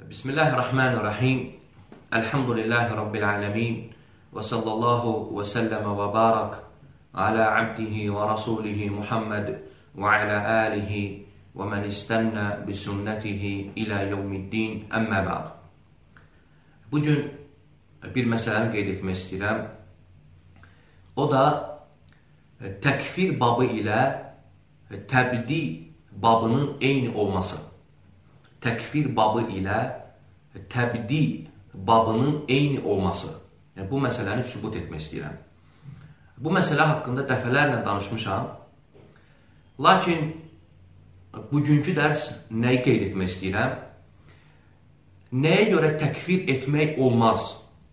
Bismillahirrahmanirrahim. Elhamdülillahi Rabbil alemin. Ve sallallahu ve sellem ve barak ala abdihi ve rasulihi Muhammed ve ala alihi ve men istenne bi sünnetihi ila yevmiddin. Əmmə ba'd. Bugün bir məsələni qeyd etmək istəyirəm. O da təkfir babı ilə təbdi babının eyni olması. Təkfir babı ilə təbdi babının eyni olması. Yəni, bu məsələni sübut etmək istəyirəm. Bu məsələ haqqında dəfələrlə danışmışam. Lakin bugünkü dərs nəyi qeyd etmək istəyirəm? Nəyə görə təkfir etmək olmaz?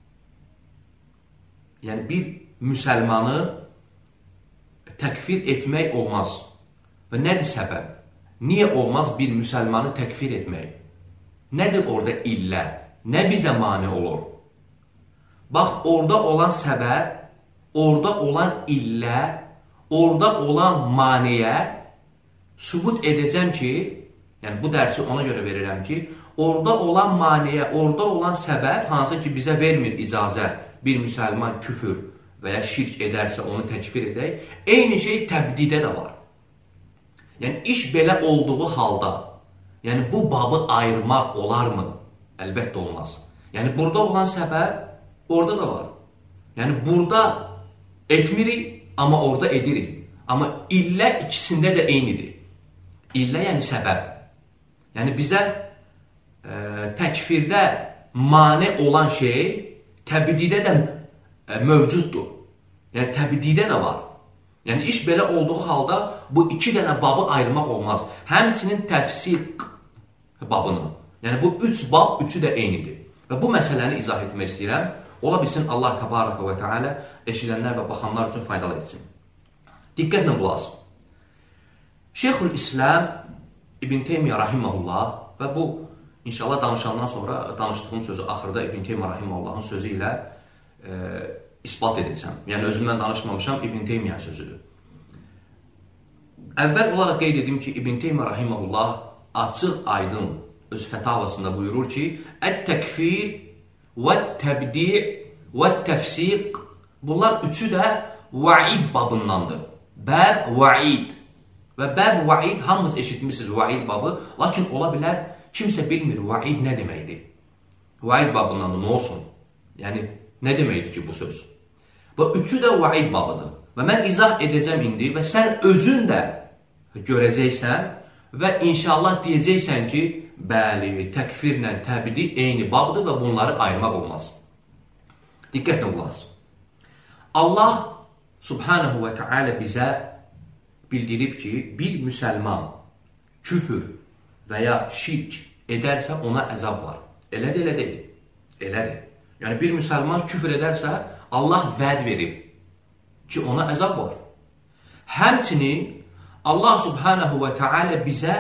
Yəni, bir müsəlmanı təkfir etmək olmaz. Və nədir səbəb? Niyə olmaz bir müsəlmanı təkfir etmək? Nədir orada illə? Nə bizə mane olur? Bax, orada olan səbəb, orada olan illə, orada olan maneyə sübut edəcəm ki, yəni bu dərsi ona görə verirəm ki, orada olan maneyə, orada olan səbəb, hansı ki bizə vermir icazə, bir müsəlman küfür və ya şirk edərsə onu təkfir edək, eyni şey təbdidə də var. Yəni, iş belə olduğu halda, yəni bu babı ayırmaq olarmı? Əlbəttə olmaz. Yəni, burada olan səbəb orada da var. Yəni, burada etmirik, amma orada edirik. Amma illə ikisində də eynidir. İllə yəni səbəb. Yəni, bizə təkfirdə mane olan şey təbdidə də mövcuddur. Yəni, təbdidə də var. Yəni, iş belə olduğu halda bu iki dənə babı ayırmaq olmaz. Həmçinin təfsiq babını. Yəni, bu üç bab, üçü də eynidir. Və bu məsələni izah etmək istəyirəm. Ola bilsin, Allah təbarəkə və teala eşidənlər və baxanlar üçün faydalı etsin. Diqqətlə qulaq asın. Şeyxülislam İbn Teymiyyə rahiməhullah və bu, inşallah danışandan sonra danışdığım sözü axırda İbn Teymiyyə rahiməhullahın sözü ilə isbat edəcəm. Yəni, özümdən danışmamışam, İbn Teymiyyə sözüdür. Əvvəl olaraq qeyd edim ki, İbn Teymiyyə rahiməhullah açıq, aydın öz fətavasında buyurur ki, ət-təkfir və-təbdi' və-təfsiq, bunlar üçü də vaid babındandır. Bəb, vaid. Və bəb, vaid, hamınız eşitmişsiniz vaid babı, lakin ola bilər, kimsə bilmir vaid nə deməkdir. Vaid babındandır, nə olsun? Yəni, nə deməkdir ki bu söz? Və üçü də vaid babıdır. Və mən izah edəcəm indi və sən özün də görəcəksən və inşallah deyəcəksən ki, bəli, təkfirlə təbdi eyni babdır və bunları ayırmaq olmaz. Diqqətlə qulaq asın. Allah subhanahu və teala bizə bildirib ki, bir müsəlman küfür və ya şirk edərsə ona əzab var. Elədir, elə deyil. Elədir. Yəni, bir müsəlman küfür edərsə, Allah vəd verib ki, ona əzab var. Həmçinin Allah subhanahu və teala bizə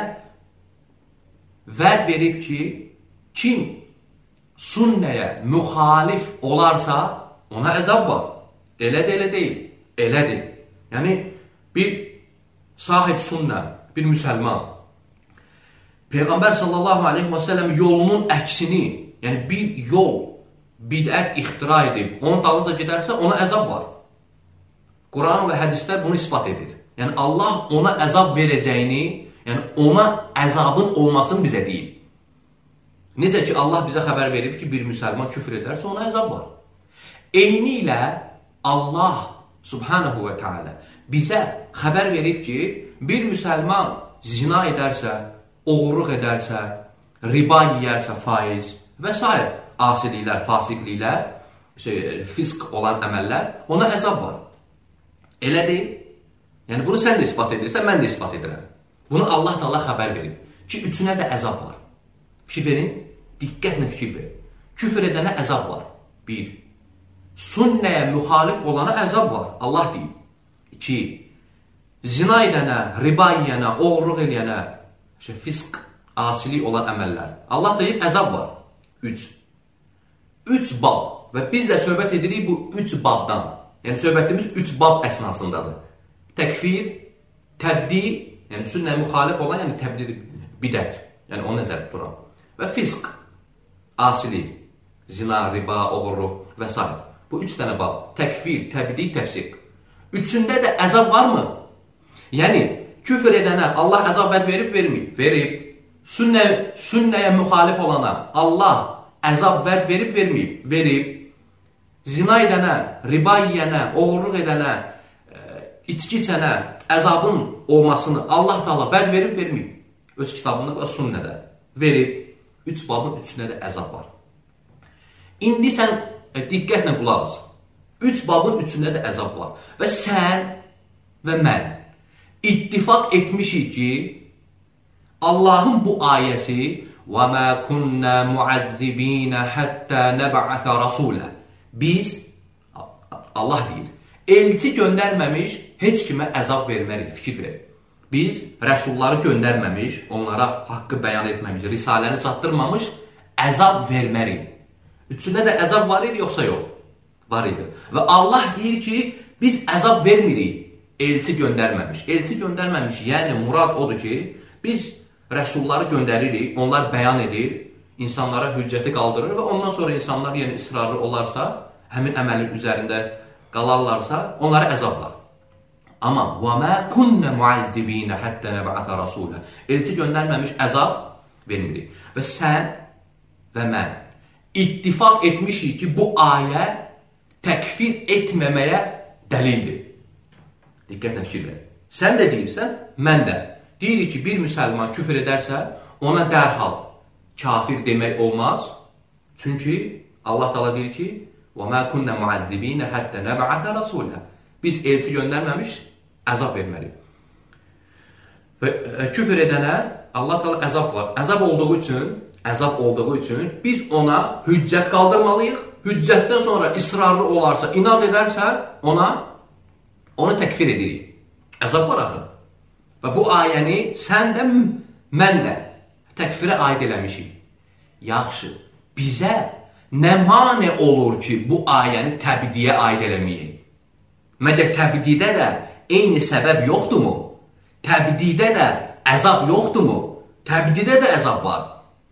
vəd verib ki, kim sünnəyə müxalif olarsa, ona əzab var. Elədir, elə deyil. Elədir. Yəni, bir sahib sünnə, bir müsəlman, Peyğəmbər sallallahu aleyhi və səlləm yolunun əksini, yəni bir yol, bidət ixtira edib, onun dalınca gedərsə, ona əzab var. Quran və hədislər bunu ispat edir. Yəni, Allah ona əzab verəcəyini, yəni ona əzabın olmasını bizə deyib. Necə ki, Allah bizə xəbər verib ki, bir müsəlman küfür edərsə, ona əzab var. Eyni ilə Allah subhanahu və teala bizə xəbər verib ki, bir müsəlman zina edərsə, oğurluq edərsə, riba yiyərsə, faiz və s. asiliklər, fasiqliklər, fisk olan əməllər, ona əzab var. Elə deyil. Yəni, bunu sən də ispat edirsən, mən də ispat edirəm. Bunu Allah da Allah xəbər verib ki, üçünə də əzab var. Fikir verin, diqqətlə fikir verin. Küfür edənə əzab var. Bir. Sünnəyə müxalif olana əzab var. Allah deyib. İki. Zina edənə, riba yiyənə, oğurluq edənə, fisk, asilik olan əməllər. Allah deyib, əzab var. Üç. Üç bab və biz də söhbət edirik bu üç babdan. Yəni, söhbətimiz üç bab əsnasındadır. Təkfir, təbdi, yəni sünnəyə müxalif olan, yəni təbdi bidət, yəni onu nəzərdə tuturam. Və fisk, asilik, zina, riba, oğurluq və s. Bu 3 dənə bab. Təkfir, təbdiq, təfsiq. Üçündə də əzab varmı? Yəni, küfr edənə Allah əzab vəd verib, verməyib? Verib. Sünnəyə müxalif olana Allah əzab vəd verib, verməyib? Verib. Zina edənə, riba yiyənə, oğurluq edənə, içki içənə əzabın olmasını Allah Taala vəd verib, verməyib? Öz kitabında və sünnədə verib. 3 babın 3-də də əzab var. İndi sən diqqətlə qulaq as. 3 babın 3-də də əzab var. Və sən və mən ittifaq etmişik ki, Allahın bu ayəsi وَمَا كُنَّا مُعَذِّب۪ينَ حَتَّى نَبْعَثَ رَسُولًا Biz, Allah deyir, elçi göndərməmiş heç kimə əzab vermərik, fikir ver. Biz rəsulları göndərməmiş, onlara haqqı bəyan etməmiş, risaləni çatdırmamış, əzab vermərik. Üçündə də əzab var idi, yoxsa yox? Var idi. Və Allah deyir ki, biz əzab vermirik, elçi göndərməmiş. Elçi göndərməmiş, yəni murad odur ki, biz rəsulları göndəririk, onlar bəyan edir, insanlara hüccəti qaldırır və ondan sonra insanlar yəni israrlı olarsa, həmin əməlin üzərində qalarlarsa, onlara əzab var. Amma وَمَا كُنَّ مُعَذِّب۪ينَ حَتَّى نَبْعَثَ رَسُولًا Elçi göndərməmiş əzab vermirik. Və sən və mən ittifaq etmişik ki, bu ayə təkfir etməməyə dəlildir. Diqqətlə fikir ver. Sən də deyirsən, mən də. Deyirik ki, bir müsəlman küfr edərsə, ona dərhal kafir demək olmaz. Çünki Allah Taala deyir ki, وَمَا كُنَّ مُعَذِّب۪ينَ حَتَّى نَبْعَثَ رَسُولًا Biz elçi göndərməmiş, əzab verməliyik. Və küfr edənə Allah Taala əzab var. Əzab olduğu üçün biz ona hüccət qaldırmalıyıq. Hüccətdən sonra israrlı olarsa, inad edərsə, onu təkfir edirik. Əzab var axı. Və bu ayəni sən də, mən də təkfirə aid eləmişik. Yaxşı, bizə nə mane olur ki, bu ayəni təbdiyə aid eləməyik? Məgər təbdidə də eyni səbəb yoxdurmu? Təbdidə də əzab yoxdurmu? Təbdidə də əzab var.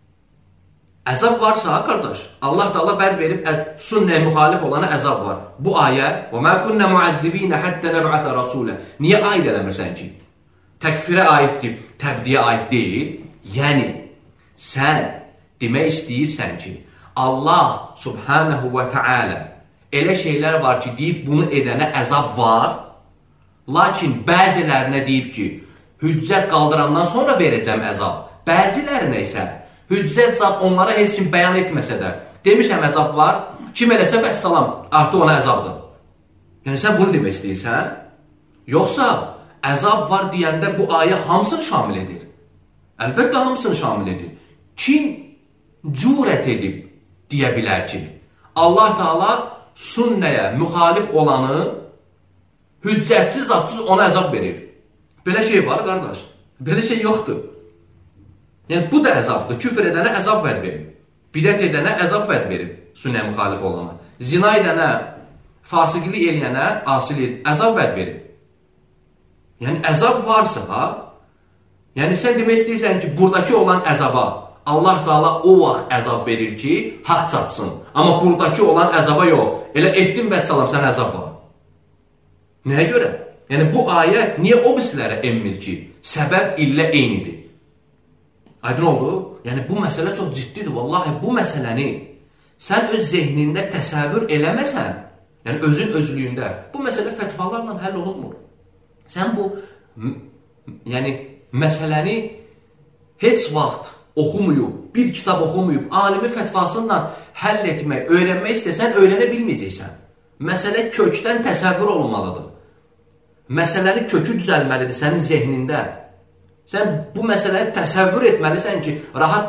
Əzab varsa, qardaş, Allah Taala vəd verib, sünnəyə müxalif olana əzab var. Bu ayə, وَمَا كُنَّ مُعَذِّب۪ينَ حَتَّى نَبْعَثَ رَسُولًا Niyə aid eləmirsən ki? Təkfirə aiddir, təbdiyə aid deyil. Yəni, sən demək istəyirsən ki, Allah subhanahu və teala elə şeylər var ki, deyib bunu edənə əzab var, lakin bəzilərinə deyib ki, hüccət qaldırandan sonra verəcəm əzab. Bəzilərinə isə hüccət zat onlara heç kim bəyan etməsə də, demişəm əzab var, kim eləsə vəssalam, artıq ona əzabdır. Yəni, sən bunu demək istəyirsən? Yoxsa, əzab var deyəndə bu ayə hamısını şamil edir. Əlbəttə hamısını şamil edir. Kim cürət edib deyə bilər ki, Allah Taala sünnəyə müxalif olanı hüccətsiz, zatsız ona əzab verir. Belə şey var, qardaş. Belə şey yoxdur. Yəni, bu da əzabdır. Küfr edənə əzab vəd verib. Bidət edənə əzab vəd verib. Sünnəyə müxalif olana. Zina edənə, fasiqlik eləyənə, asilik, əzab vəd verib. Yəni, əzab varsa, yəni sən demək istəyirsən ki, buradakı olan əzaba Allah Taala o vaxt əzab verir ki, haqq çatsın. Amma buradakı olan əzaba yox. Elə etdin vəssalam, sən əzab var. Nəyə görə? Yəni, bu ayə niyə o birisilərə emmir ki, səbəb illə eynidir? Aydın oldu? Yəni, bu məsələ çox ciddidir. Vallahi, bu məsələni sən öz zehnində təsəvvür eləməsən, yəni özün özlüyündə, bu məsələ fətvalarla həll olunmur. Sən bu, yəni, məsələni heç vaxt oxumayıb, bir kitab oxumayıb, alimi fətvasından həll etmək, öyrənmək istəsən, öyrənə bilməyəcəksən. Məsələ kökdən təsəvvür olunmalıdır. Məsələnin kökü düzəlməlidir sənin zehnində. Sən bu məsələni təsəvvür etməlisən ki, rahat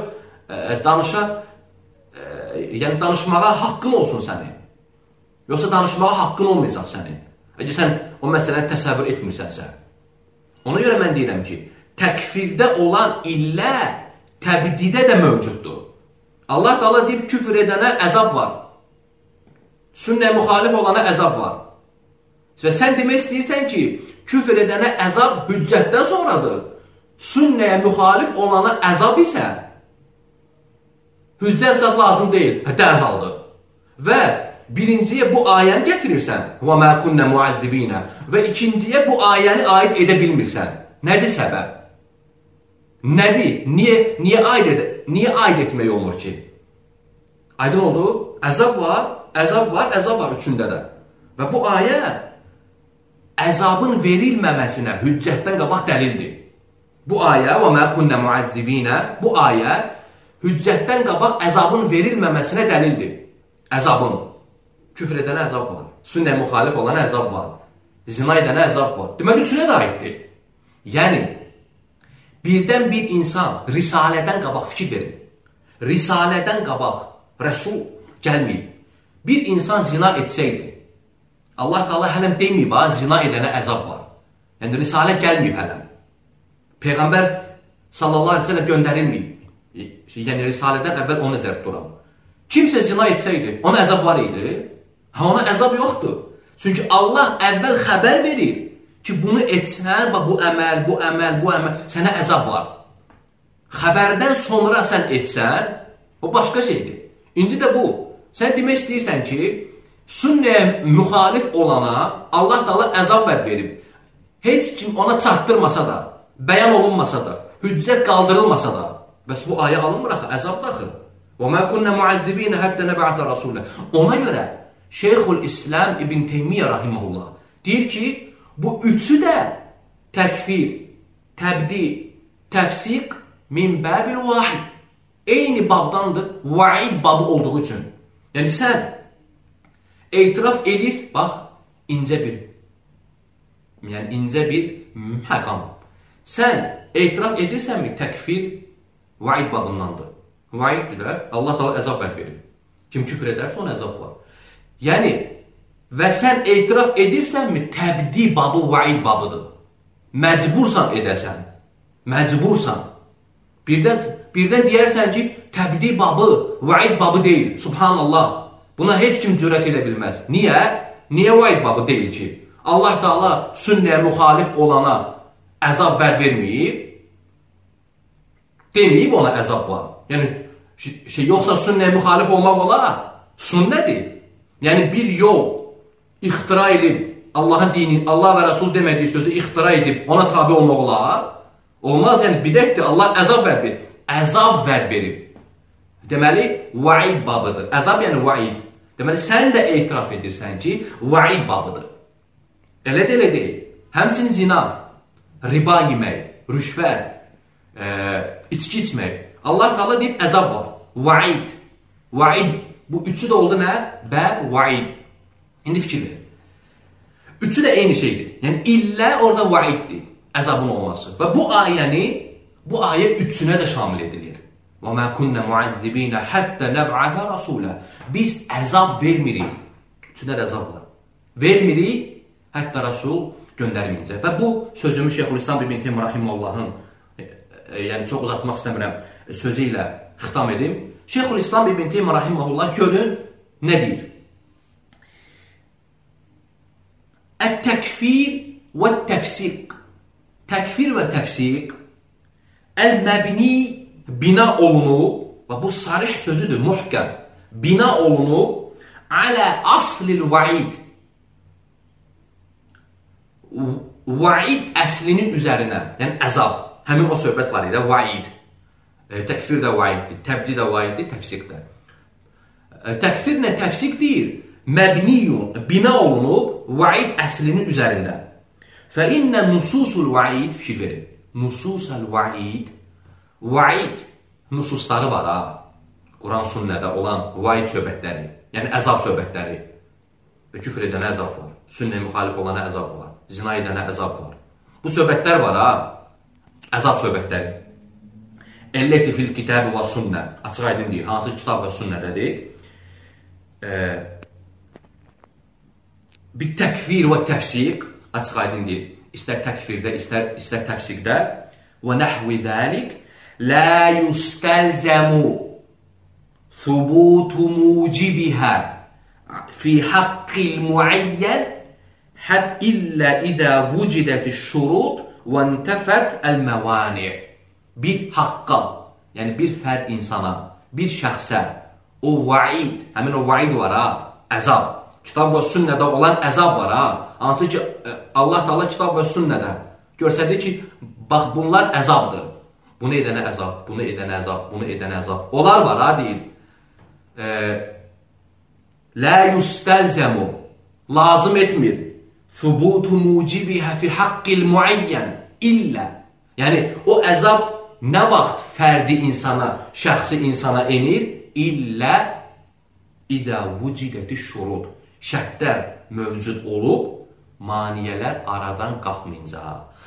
yəni danışmağa haqqın olsun sənin. Yoxsa danışmağa haqqın olmayacaq sənin. Əgər sən o məsələni təsəvvür etmirsənsə. Ona görə mən deyirəm ki, təkfirdə olan illə təbdidə də mövcuddur. Allah Taala deyib, küfr edənə əzab var. Sünnəyə müxalif olana əzab var. Və sən demək istəyirsən ki, küfr edənə əzab hüccətdən sonradır. Sünnəyə müxalif olana əzab isə Hüccət zad lazım deyil. Dərhaldır. Və birinciyə bu ayəni gətirirsən. Və mə kunnə muəzzibinə. Və ikinciyə bu ayəni aid edə bilmirsən. Nədir səbəb? Nədir? Niyə aid etmək olmur ki? Aydın oldu? Əzab var üçündə də. Və bu ayə əzabın verilməməsinə hüccətdən qabaq dəlildir. Bu ayə və mə kunnə muəzzibinə, bu ayə hüccətdən qabaq əzabın verilməməsinə dəlildir. Əzabın. Küfr edənə əzab var. Sünnəyə müxalif olana əzab var. Zina edənə əzab var. Deməli, üçünə də aiddir. Yəni, birdən bir insan risalədən qabaq fikir verir. Risalədən qabaq Rəsul gəlməyib. Bir insan zina etsəydi, Allah Teala hələm deməyib, zina edənə əzab var. Yəni, risalə gəlməyib hələm. Peyğəmbər sallallahu aleyhi ve sellem göndərilməyib. Yəni, risalədən əvvəl onu nəzərdə tuturam. Kimsə zina etsəydi, ona əzab var idi. Ona əzab yoxdur. Çünki Allah əvvəl xəbər verir ki, bunu etsən, bu əməl, sənə əzab var. Xəbərdən sonra sən etsən, o başqa şeydir. İndi də bu. Sən demək istəyirsən ki, sünnəyə müxalif olana Allah Teala əzab vəd verib. Heç kim ona çatdırmasa da, bəyan olunmasa da, hüccət qaldırılmasa da, bəs bu ayə alınmır axı, əzab daxil. وَمَا كُنَّ مُعَذِّبِينَ حَتَّى نَبْعَثَ رَسُولًا. Ona görə Şeyxülislam İbn Teymiyyə rahimehullah deyir ki, bu üçü də təkfir, təbdi, təfsiq min bəbil vahid. Eyni babdandır, vaid babı olduğu üçün. Yəni sən etiraf edirsən, bax, incə bir məqam. Sən etiraf edirsənmi təkfir vaid babındandır. Vaiddirlər, Allah Teala əzab vəd verir. Kim küfr edərsə ona əzab var. Yəni, və sən etiraf edirsənmi təbdi babı vaid babıdır. Məcbursan edəsən. Məcbursan. Birdən deyərsən ki, təbdi babı vaid babı deyil. Subhanallah. Buna heç kim cürət edə bilməz. Niyə? Niyə vaid babı deyil ki? Allah Teala sünnəyə müxalif olana əzab vəd verməyib. Deməyib ona əzab var. Yəni, yoxsa sünnəyə müxalif olmaq olar? Sünnədir. Yəni, bir yol ixtira edib, Allahın dini, Allah və Rəsul demədiyi sözü ixtira edib, ona tabi olmaq olar? Olmaz, yəni, bidətdir, Allah əzab vəd verib. Əzab vəd verib. Deməli, vaid babıdır. Əzab yəni vaid. Deməli, sən də etiraf edirsən ki, vaid babıdır. Elə deyil. Həmçinin zina, riba yemək, rüşvət, içki içmək. Allah Teala deyib, əzab var. Vaid. Vaid. Bu üçü də oldu nə? Bə, vaid. İndi fikir verin. Üçü də eyni şeydir. Yəni, illə orada vaiddir. Əzabın olması. Və bu ayə üçünə də şamil edilir. وَمَا كُنَّ مُعَذِّبِينَ حَتَّى نَبْعَثَ رَسُولًا. Biz əzab vermirik. Üçünə də əzab var. Vermirik, hətta Rasul göndərməyəcək. Və bu sözümü Şeyxülislam İbn Teymiyyə rahimehullahın, yəni çox uzatmaq istəmirəm, sözü ilə xitam edim. Şeyxülislam İbn Teymiyyə rahimehullah görün nə deyir? Ət-təkfir və təfsiq. Təkfir və təfsiq əl-məbni bina olunub, və bu sarih sözüdür, muhkəm, bina olunub alə aslil vaid. Vaid əslinin üzərinə, yəni əzab. Həmin o söhbət var idi, vaid. Təkfir də vaiddir, təbdi də vaiddir, təfsiq də. Təkfirlə təfsiq deyir, məbniyun, bina olunub, vaid əslinin üzərində. Fə innə nususul vaid, fikir verin, nususul vaid, vaid nususları var ha. Quran sünnədə olan vaid söhbətləri, yəni əzab söhbətləri. Küfr edənə əzab var, sünnəyə müxalif olana əzab var, zina edənə əzab var. Bu söhbətlər var ha, əzab söhbətləri. Əlləti fil kitabı və sünnə, açıq aydın deyir, hansı kitab və sünnədədir? Bir təkfir və təfsiq, açıq aydın deyir, istər təkfirdə, istər təfsiqdə. Və nəhvi zəlik لا يستلزم ثبوت موجبها في حق المعين إلا إذا وجدت الشروط وانتفت الموانع. Bir hakka, yani bir fərd insana, bir şəxsə o vaid, həmin o vaid var ha, əzab. Kitab və sünnədə olan əzab var ha. Hansı ki Allah Teala kitab və sünnədə göstərdi ki, bax bunlar əzabdır. Bunu edənə əzab, bunu edənə əzab, bunu edənə əzab. Onlar var ha deyir. La yustəlzəmu, lazım etmir. Thubutu mucibihə fi haqqil muayyən illə. Yəni o əzab nə vaxt fərdi insana, şəxsi insana enir? İllə izə vücidəti şurud. Şərtlər mövcud olub, maniyələr aradan qalxmayınca.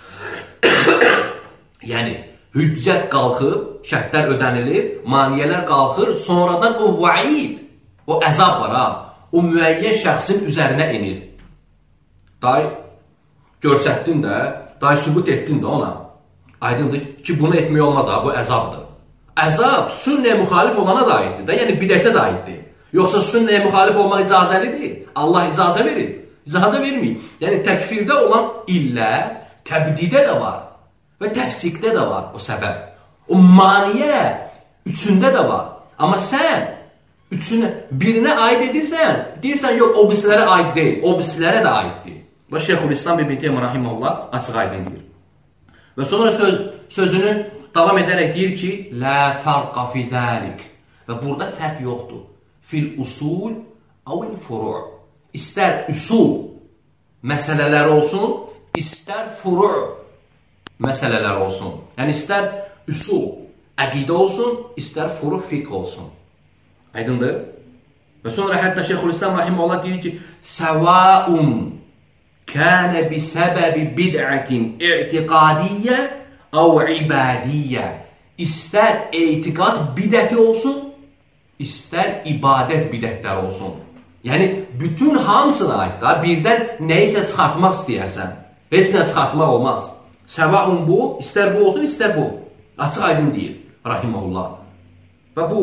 Yəni, hüccət qalxıb, şərtlər ödənilir, maniyələr qalxır, sonradan o vaid, o əzab var ha, o müəyyən şəxsin üzərinə enir. Day, görsətdin də, day, sübut etdin də ona. Aydındır ki, bunu etmək olmaz ha, bu əzabdır. Əzab sünnəyə müxalif olana da aiddir də, yəni bidətə də aiddir. Yoxsa sünnəyə müxalif olmaq icazəlidir. Allah icazə verir, icazə verməyib. Yəni təkfirdə olan illə təbdidə də var və təfsiqdə də var o səbəb. O maniyə üçündə də var. Amma sən üçünə, birinə aid edirsən, deyirsən yox, o birisilərə aid deyil, o birisilərə də aiddir. Və Şeyxülislam İbn Teymiyyə rahimehullah açıq aydın deyir. Və sonra sözünü davam edərək deyir ki, la farqa fi zalik. Və burada fərq yoxdur. Fil usul avil furu'. İstər usul məsələlər olsun, istər furu' məsələlər olsun. Yəni istər usul əqidə olsun, istər furu' fiqh olsun. Aydındır? Və sonra hətta Şeyxülislam rahimehullah deyir ki, səvaun kənə bi səbəbi bid'atin i'tiqadiyyə əv ibadiyyə. İstər etiqad bidəti olsun, istər ibadət bidətləri olsun. Yəni, bütün hamısına aid da, birdən nəyisə çıxartmaq istəyərsən. Heç nə çıxartmaq olmaz. Səvaun bu, istər bu olsun, istər bu. Açıq aydın deyir, rahiməhullah. Və bu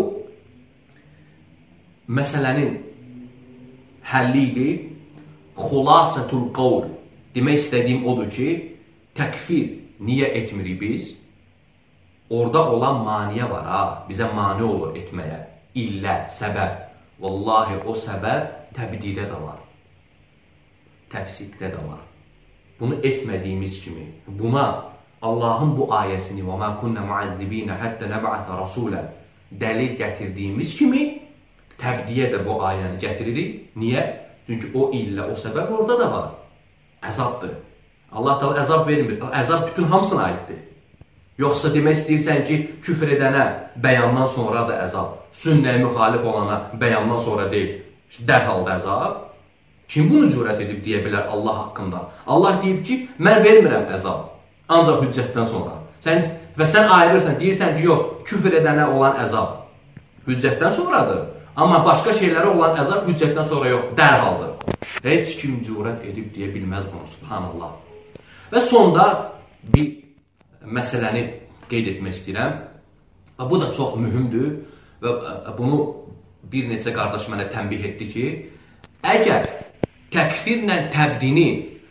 məsələnin həlli idi. Xulasətul qavl. Demək istədiyim odur ki, təkfir niyə etmirik biz? Orada olan maniyə var ha, bizə mani olur etməyə. İllə, səbəb. Vallahi o səbəb təbdidə də var. Təfsiqdə də var. Bunu etmədiyimiz kimi, buna Allahın bu ayəsini وَمَا كُنَّ مُعَذِّبِينَ حَتَّى نَبْعَثَ رَسُولًا dəlil gətirdiyimiz kimi, təbdiyə də bu ayəni gətiririk. Niyə? Çünki o illə, o səbəb orada da var. Əzabdır. Allah Teala əzab vermir. Əzab bütün hamısına aiddir. Yoxsa demək istəyirsən ki, küfr edənə bəyandan sonra da əzab, sünnəyə müxalif olana bəyandan sonra deyil, dərhal da əzab. Kim bunu cürət edib deyə bilər Allah haqqında? Allah deyib ki, mən vermirəm əzab, ancaq hüccətdən sonra. Və sən ayırırsan, deyirsən ki, yox, küfr edənə olan əzab hüccətdən sonradır. Amma başqa şeylərə olan əzab hüccətdən sonra yox, dərhaldır. Heç kim cürət edib deyə bilməz bunu, subhanallah. Və sonda bir məsələni qeyd etmək istəyirəm. Bu da çox mühümdür və bunu bir neçə qardaş mənə tənbih etdi ki, əgər təkfirlə təbdini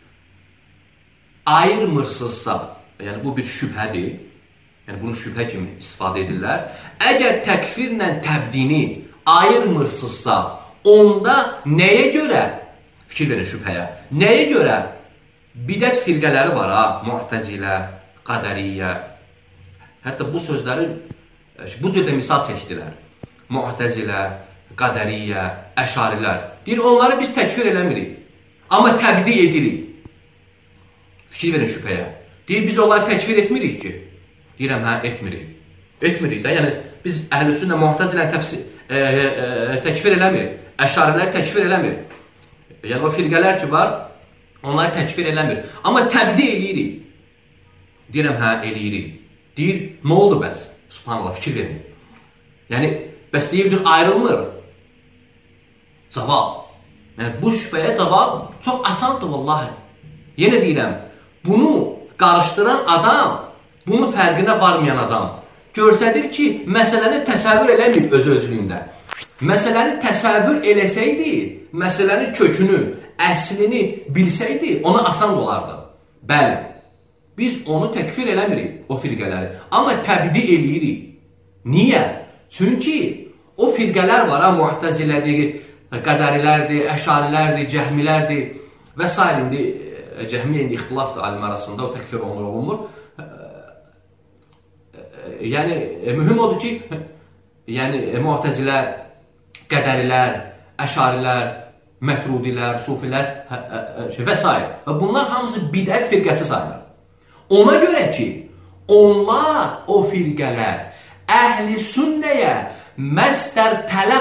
ayırmırsınızsa, yəni bu bir şübhədir, yəni bunu şübhə kimi istifadə edirlər, əgər təkfirlə təbdini ayırmırsınızsa, onda nəyə görə, fikir verin şübhəyə, nəyə görə bidət firqələri var ha, Mu'təzilə, Qədəriyyə, hətta bu sözləri bu cürdə misal çəkdilər. Mu'təzilə, Qədəriyyə, Əşarilər. Deyir, onları biz təkfir eləmirik, amma təbdi edirik. Fikir verin şübhəyə. Deyir, biz onları təkfir etmirik ki. Deyirəm, hə, etmirik. Etmirik də, yəni biz əhl-i-sünnə Mu'təzilə təkfir eləmir, Əşarilər təkfir eləmir. Yəni o firqələr ki var, onları təkfir eləmir, amma təbdi edirik. Deyirəm, hə, eləyirik. Deyir, nə oldu bəs? Subhanallah, fikir verin. Yəni, bəs deyirdin, ayrılmır. Cavab. Yəni, bu şübhəyə cavab çox asandır, vallahi. Yenə deyirəm, bunu qarışdıran adam, bunun fərqinə varmayan adam görsədir ki, məsələni təsəvvür eləmir öz-özlüyündə. Məsələni təsəvvür eləsəydi, məsələnin kökünü, əslini bilsəydi, ona asan olardı. Bəli. Biz onu təkfir eləmirik, o firqələri. Amma təbdi eləyirik. Niyə? Çünki O firqələr var, Mu'təzilədir, Qədərilərdir, Əşarilərdir, Cəhmilərdir və s. Cəhmiyyə indi ixtilafdır alim arasında, o təkfir olunur. Yəni, mühüm odur ki, Mu'təzilər, Qədərilər, Əşarilər, Mətrudilər, Sufilər və s. Və bunlar hamısı bidət firqəsi sayılır. Ona görə ki, onlar, o firqələr, əhl-i sünnəyə məstər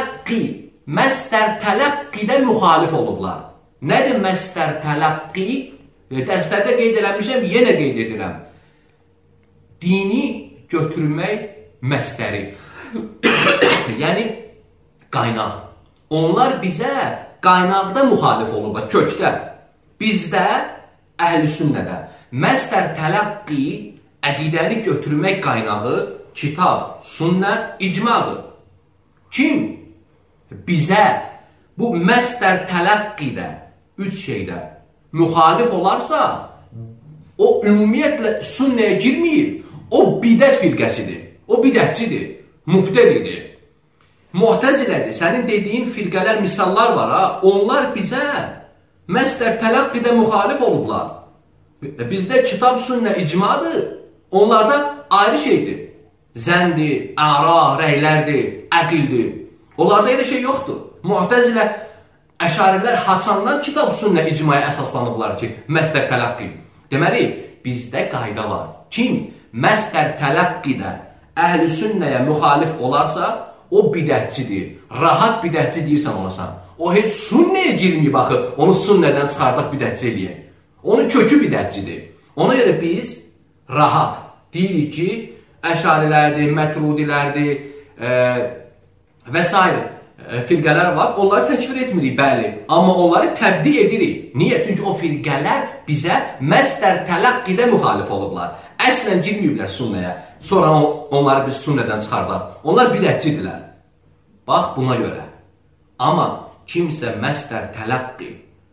tələqqidə müxalif olublar. Nədir məstər tələqqi? Dərslərdə qeyd eləmişəm, yenə qeyd edirəm. Dini götürmək məstəri. Yəni, qaynaq. Onlar bizə qaynaqda müxalif olublar, kökdə. Bizdə, əhl-i sünnədə, məstər tələqqi, əqidəni götürmək qaynağı, kitab, sünnə, icmadır. Kim bizə bu məstər tələqqidə, üç şeydə müxalif olarsa, o ümumiyyətlə sünnəyə girməyib, o bidət firqəsidir, o bidətçidir, mübtədidir. Mu'təzilədir, sənin dediyin firqələr, misallar var, onlar bizə məstər tələqqidə müxalif olublar. Bizdə kitab, sünnə, icmadır, onlarda ayrı şeydir. Zəndir, əra, rəylərdir, əqildir. Onlarda elə şey yoxdur. Mu'təzilə, Əşarilər haçandan kitab, sünnə, icmaya əsaslanıblar ki, məstər tələqqi. Deməli, bizdə qayda var. Kim məstər tələqqidə əhl-i sünnəyə müxalif olarsa, o bidətçidir. Rahat bidətçi deyirsən olasan. O heç sünnəyə girməyib axı, onu sünnədən çıxardaq bidətçi eləyək. Onun kökü bidətçidir. Ona görə biz rahat deyirik ki, Əşarilərdir, Mətrudilərdir və s. firqələr var. Onları təkfir etmirik, bəli. Amma onları təbdi edirik. Niyə? Çünki o firqələr bizə məstər tələqqidə müxalif olublar. Əslən girməyiblər sünnəyə. Sonra onları biz sünnədən çıxardaq. Onlar bidətçidirlər. Bax, buna görə. Amma kimsə məstər tələqqi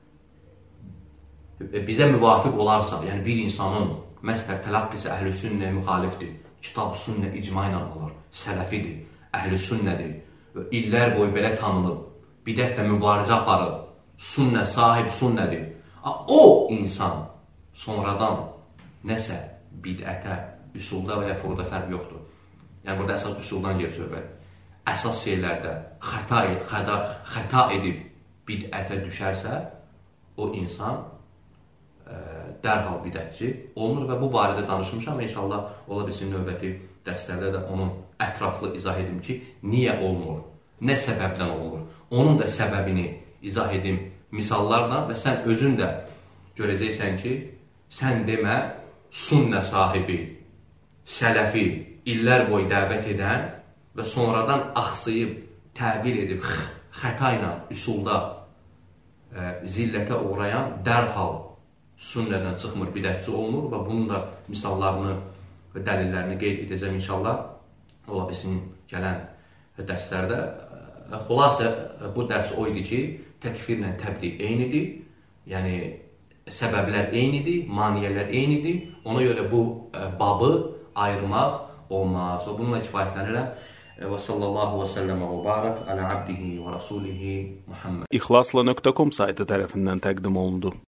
bizə müvafiq olarsa, yəni bir insanın məstər tələqqisi əhl-i sünnəyə müxalifdir. Kitab, sünnə, icma ilə alır. Sələfidir, əhl-i sünnədir. İllər boyu belə tanınıb, bidətlə mübarizə aparıb, sünnə, sahib sünnədir. O insan sonradan nəsə bidətə, üsulda və ya furuda fərq yoxdur. Yəni, burada əsas üsuldan gedir söhbət. Əsas şeylərdə xəta edib bidətə düşərsə, o insan dərhal bidətçi olunur və bu barədə danışmışam. İnşallah, ola bilsin növbəti dərslərdə də onun ətraflı izah edim ki, niyə olmur, nə səbəbdən olmur. Onun da səbəbini izah edim misallarla və sən özün də görəcəksən ki, sən demə, sünnə sahibi, sələfi, illər boyu dəvət edən və sonradan axsayıb, təvil edib, xəta ilə, üsulda zillətə uğrayan dərhal sünnədən çıxmır, bidətçi olunur və bunun da misallarını və dəlillərini qeyd edəcəm inşallah. Ola bilsin gələn dərslərdə. Xülasə, bu dərs o idi ki, təkfirlə təbdi eynidir. Yəni, səbəblər eynidir, maniyələr eynidir. Ona görə bu babı ayırmaq olmaz. Və bununla kifayətlənirəm. Və sallallahu və səlləm və barak alə abdihi və rasulihi Muhammed. İxlasla.com saytı tərəfindən təqdim olundu.